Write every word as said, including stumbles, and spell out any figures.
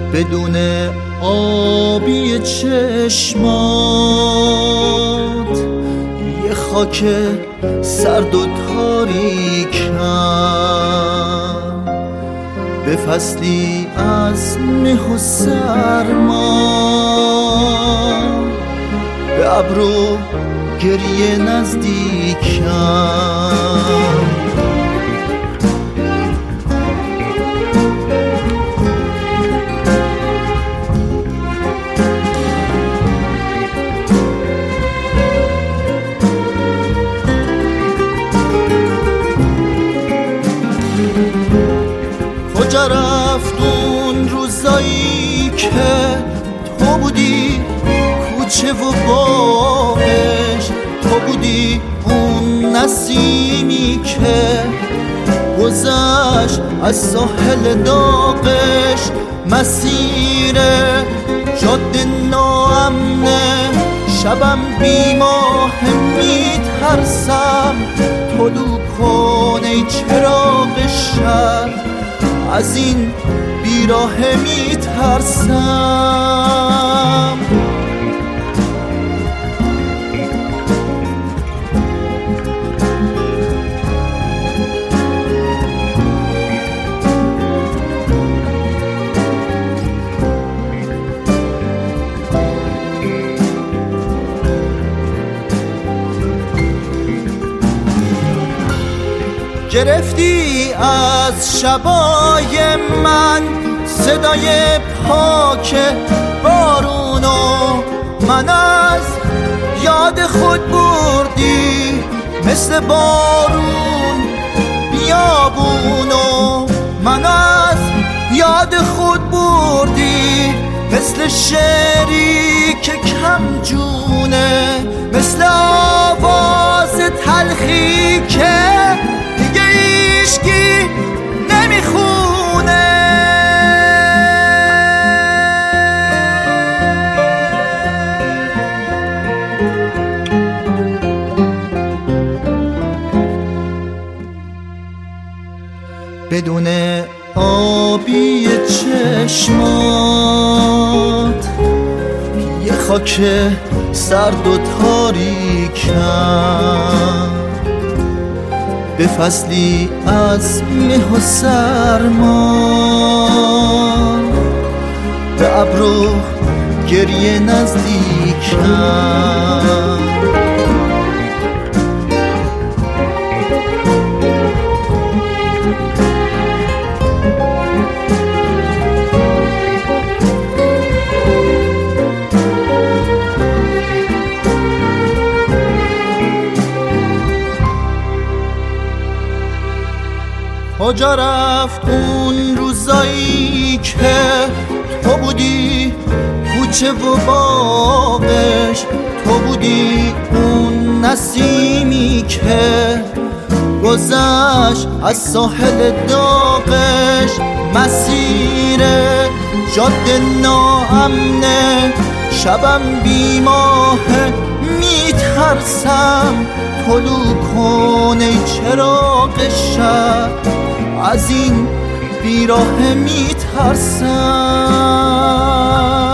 بدون آبی چشمات، یه خاک سرد و تاریکم، به فصلی از مه و سرما، به ابرو گریه نزدیکم. کجا رفت اون روزایی که تو بودی کوچه و باغش، تو بودی اون نسیمی که گذشت از ساحل داغش. مسیر جاده ناامنه، شبم بیماه میترسم، طلوع کن ای چراغ شب، از این بیراه میترسم. گرفتی از شبای من صدای پاک بارونو، من از یاد خود بردی مثل بارون بیابونو، من از یاد خود بردی مثل شعری که کم جونه، مثل آواز تلخی که دیگه ایشکی نمیخونه. بدون آبی چشمات، یه خاک سرد و تاریکم، به فصلی از مه و سرما، به ابرو گریه نزدیکم. کجا رفت اون روزایی که تو بودی کوچه و باغش، تو بودی اون نسیمی که گذشت از ساحل داغش. مسیر جاده ناامنه، شبم بیماه میترسم، طلوع کن ای چراغ شب، از این بیراه میترسم.